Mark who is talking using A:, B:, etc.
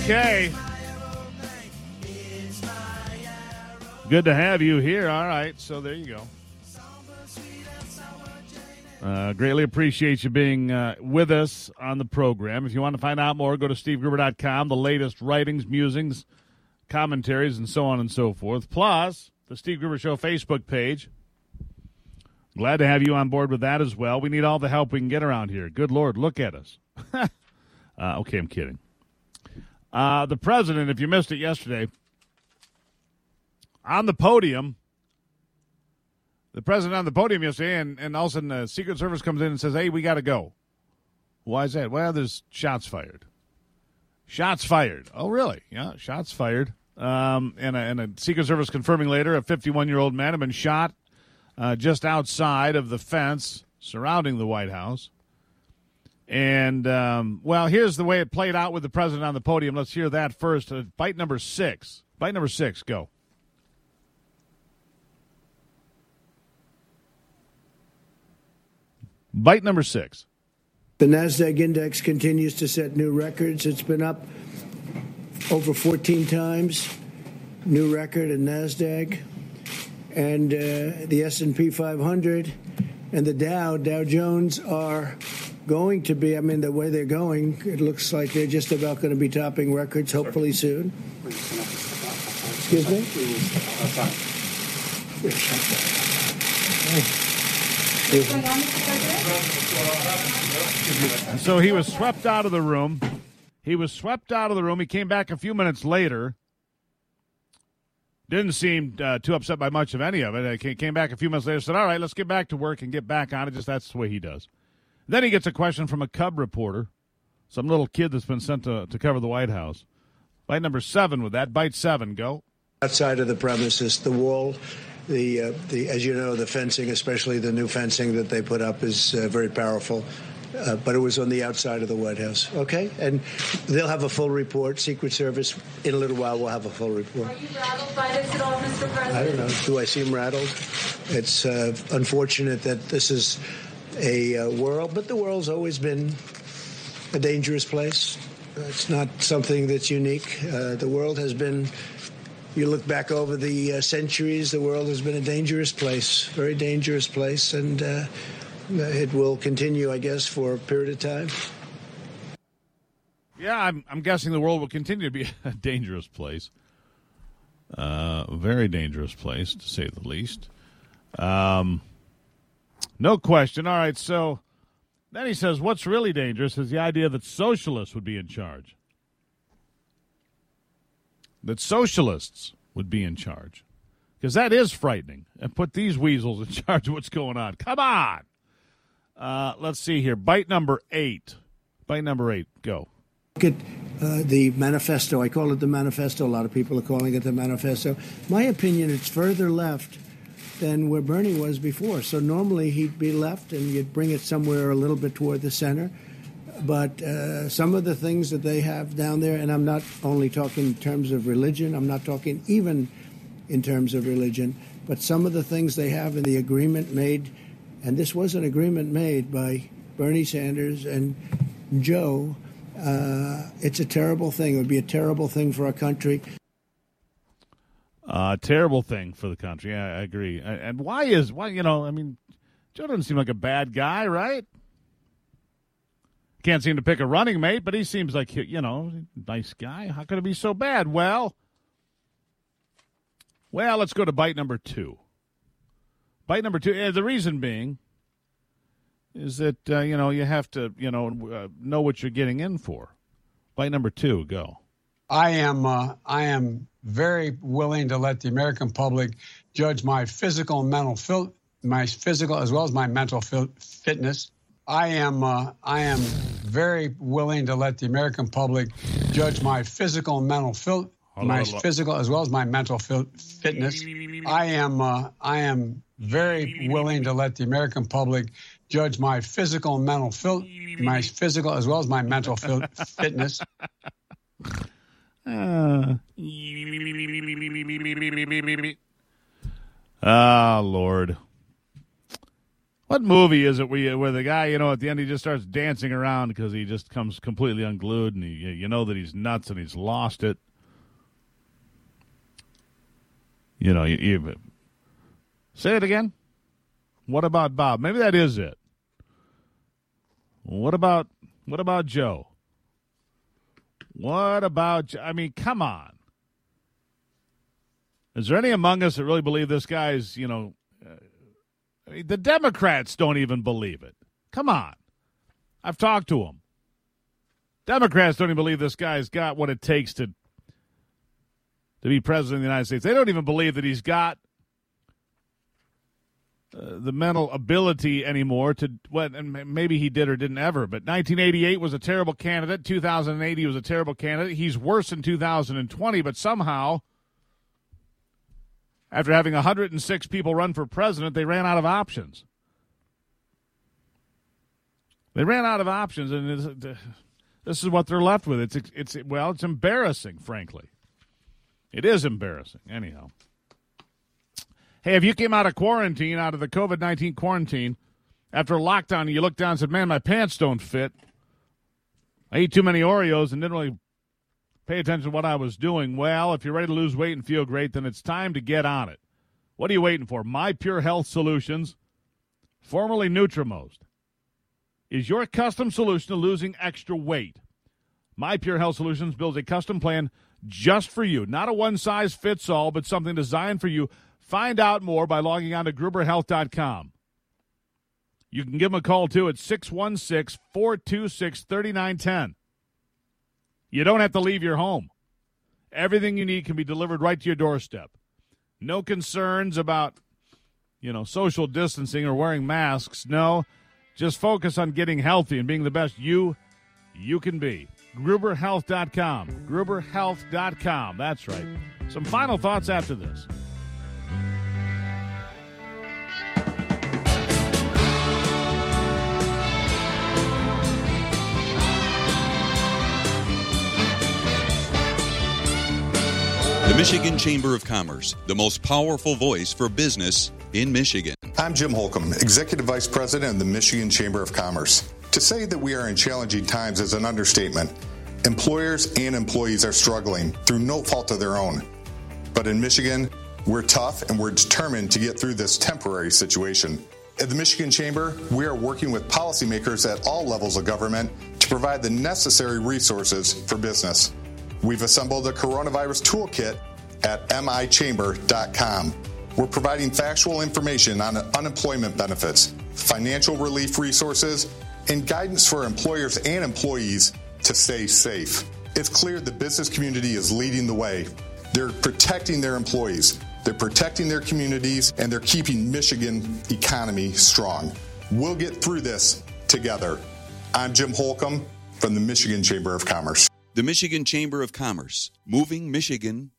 A: Okay. Good to have you here. All right, so there you go. Greatly appreciate you being with us on the program. If you want to find out more, go to stevegruber.com. The latest writings, musings, commentaries, and so on and so forth. Plus, the Steve Gruber Show Facebook page. Glad to have you on board with that as well. We need all the help we can get around here. Good Lord, look at us. Okay, I'm kidding. The president, if you missed it yesterday, on the podium, the president on the podium yesterday, and all of a sudden the Secret Service comes in and says, hey, we got to go. Why is that? Well, there's shots fired. Shots fired. Oh, really? Yeah, shots fired. And a Secret Service confirming later a 51-year-old man had been shot just outside of the fence surrounding the White House. And, well, here's the way it played out with the president on the podium. Let's hear that first. Bite number 6. Bite number 6, go. Bite number 6.
B: The NASDAQ index continues to set new records. It's been up over 14 times, new record in NASDAQ. And the S&P 500 and the Dow Jones are going to be, I mean, the way they're going, it looks like they're just about going to be topping records hopefully soon. Excuse me?
A: So he was swept out of the room. He came back a few minutes later. Didn't seem too upset by much of any of it. He came back a few minutes later, said, all right, let's get back to work and get back on it. Just that's the way he does. Then he gets a question from a Cub reporter, some little kid that's been sent to cover the White House. Bite number 7 with that. Bite 7, go.
B: Outside of the premises, the wall, the as you know, the fencing, especially the new fencing that they put up, is very powerful. But it was on the outside of the White House. Okay? And they'll have a full report. Secret Service, in a little while, will have a full report.
C: Are you rattled by this at all, Mr. President?
B: I don't know. Do I seem rattled? It's unfortunate that this is a world, but the world's always been a dangerous place. It's not something that's unique. The world has been, you look back over the centuries, the world has been a dangerous place, very dangerous place, and it will continue, I guess, for a period of time.
A: Yeah, I'm guessing the world will continue to be a dangerous place. A very dangerous place, to say the least. No question. All right, so then he says what's really dangerous is the idea that socialists would be in charge. That socialists would be in charge. Because that is frightening. And put these weasels in charge of what's going on. Come on. Let's see here. Bite number 8. Bite number 8. Go.
B: Look at the manifesto. I call it the manifesto. A lot of people are calling it the manifesto. My opinion, it's further left than where Bernie was before. So normally he'd be left and you'd bring it somewhere a little bit toward the center. But some of the things that they have down there, and I'm not only talking in terms of religion, I'm not talking even in terms of religion, but some of the things they have in the agreement made, and this was an agreement made by Bernie Sanders and Joe, it's a terrible thing. It would be a terrible thing for our country.
A: Terrible thing for the country. Yeah, I agree. And why, I mean, Joe doesn't seem like a bad guy, right? Can't seem to pick a running mate, but he seems like, nice guy. How could it be so bad? Well, let's go to bite number 2. Bite number 2, the reason being is that, you have to, know what you're getting in for. Bite number 2, go.
D: I am very willing to let the American public judge my physical and mental, my physical as well as my mental fitness. I am very willing to let the American public judge my physical and mental physical as well as my mental fitness. I am very willing to let the American public judge my physical and mental my physical as well as my mental fitness.
A: Ah, Lord. What movie is it where the guy, at the end he just starts dancing around because he just comes completely unglued and you know that he's nuts and he's lost it? Say it again. What about Bob? Maybe that is it. What about Joe? What about, come on. Is there any among us that really believe this guy's, the Democrats don't even believe it. Come on. I've talked to them. Democrats don't even believe this guy's got what it takes to be president of the United States. They don't even believe that he's got the mental ability anymore to and maybe he did or didn't ever, but 1988 was a terrible candidate. 2008 he was a terrible candidate. He's worse in 2020, but somehow, after having 106 people run for president, they ran out of options. They ran out of options, and this is what they're left with. It's embarrassing, frankly. It is embarrassing. Anyhow. Hey, if you came out of the COVID-19 quarantine, after a lockdown, and you looked down and said, man, my pants don't fit. I ate too many Oreos and didn't really pay attention to what I was doing. Well, if you're ready to lose weight and feel great, then it's time to get on it. What are you waiting for? My Pure Health Solutions, formerly Nutrimost, is your custom solution to losing extra weight. My Pure Health Solutions builds a custom plan just for you. Not a one-size-fits-all, but something designed for you. Find out more by logging on to GruberHealth.com. You can give them a call, too, at 616-426-3910. You don't have to leave your home. Everything you need can be delivered right to your doorstep. No concerns about, social distancing or wearing masks. No, just focus on getting healthy and being the best you can be. GruberHealth.com. GruberHealth.com. That's right. Some final thoughts after this.
E: The Michigan Chamber of Commerce, the most powerful voice for business in Michigan.
F: I'm Jim Holcomb, Executive Vice President of the Michigan Chamber of Commerce. To say that we are in challenging times is an understatement. Employers and employees are struggling through no fault of their own. But in Michigan, we're tough and we're determined to get through this temporary situation. At the Michigan Chamber, we are working with policymakers at all levels of government to provide the necessary resources for business. We've assembled a coronavirus toolkit at michamber.com. We're providing factual information on unemployment benefits, financial relief resources, and guidance for employers and employees to stay safe. It's clear the business community is leading the way. They're protecting their employees, they're protecting their communities, and they're keeping Michigan economy strong. We'll get through this together. I'm Jim Holcomb from the Michigan Chamber of Commerce.
E: The Michigan Chamber of Commerce, moving Michigan